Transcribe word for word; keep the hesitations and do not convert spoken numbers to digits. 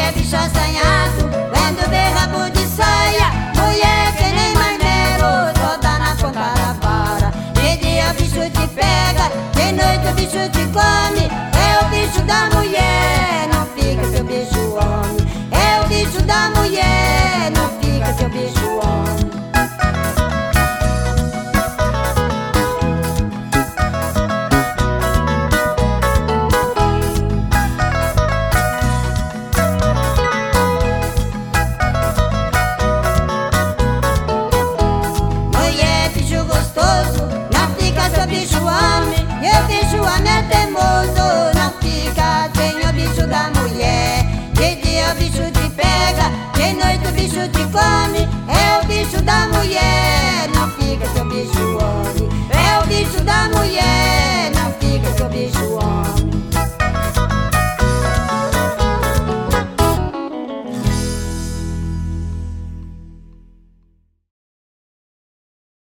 Mulher, bicho assanhado, vendo ver rabo de saia. Mulher que nem marmelo, só dá na ponta da vara. De dia o bicho te pega, de noite o bicho te come. É o bicho da mulher, não fica seu bicho homem. É o bicho da mulher, não fica seu bicho homem. Mulher, bicho gostoso, não fica seu bicho homem. Eu bicho homem é